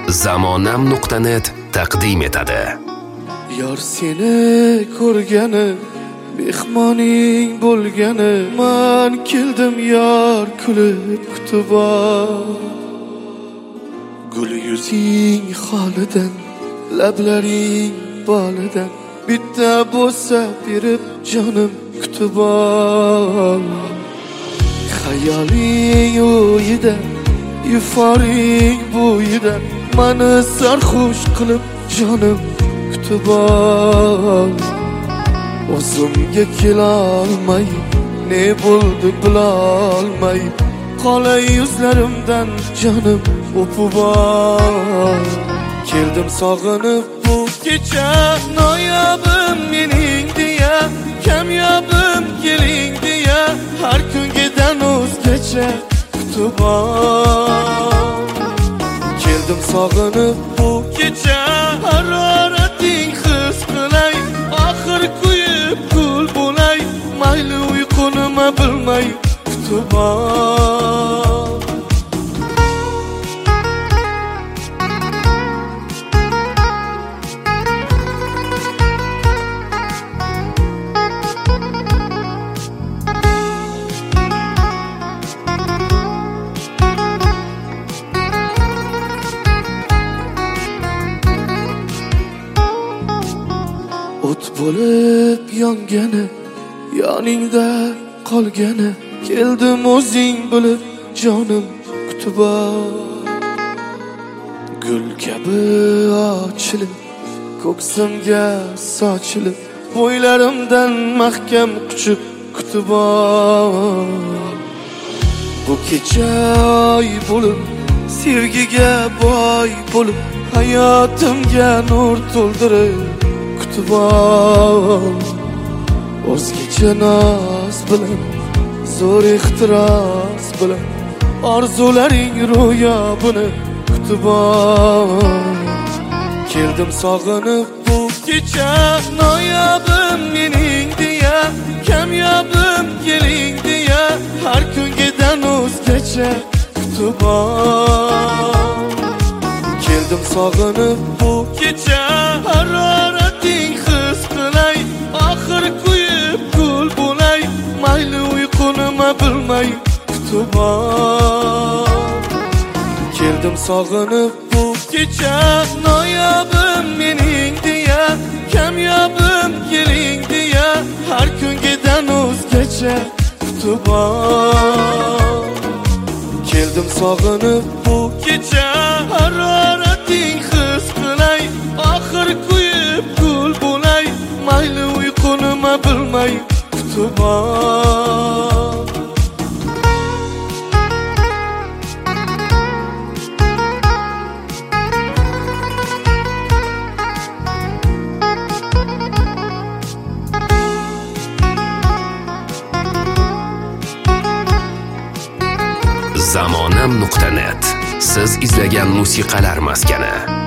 Zamonam.net taqdim etadi. Yor seni ko'rgani, mehmoning bo'lgani, men keldim yor kulib kutib ol. Gul yuzing holidan, lablaring bolidan, bitta bo'lsa berib jonim kutib ol. Hayoling o'yida, yuforing bo'yida, meni sarxush qilib jonim kutib ol. O'zimga kelolmay, ne bo'ldi bilolmay, qolay yuzlarimdan jonim o'pib ol. Keldim sog'inib bu kecha, noyobim mening deya, kamyobim keling deya, har kungidan o'zgacha kutib ol. Keldim sog'inib bu kecha, harorating his qilay, oxir kuyib kul bo'lay, mayli uyqunima bilmay kutib ol. O't bo'lib yongani, yoningda qolgani, keldim o'zing bilib jonim kutib ol. Gul kabi ochilib, ko'ksimga sochilib, bo'ylarimdan mahkam quchib kutib ol. Bu kecha oy bo'lib, sevgiga boy bo'lib, hayotimga nur to'ldirib kutib ol. O'zgacha noz bilan, zo'r ehtiros bilan, orzularing ro'yobini kutib ol. Keldim sog'inib bu kecha, noyobim mening deya, kamyobim keling deya, har kungidan o'zgacha kutib ol. Keldim sog'inib bu kecha, harorating his qilay, oxir kuyib kul bo'lay, mayli uyqunima bilmay kutib ol. Keldim sog'inib bu kecha, noyobim mening deya, kamyobim keling deya, har kungidan o'zgacha kutib ol. Keldim sog'inib bu kecha, harorating his qilay, oxir kuyib kul bo'lay, mayli uyqunima bilmay kutib ol. Zamonam.net siz izlagan musiqalar maskani.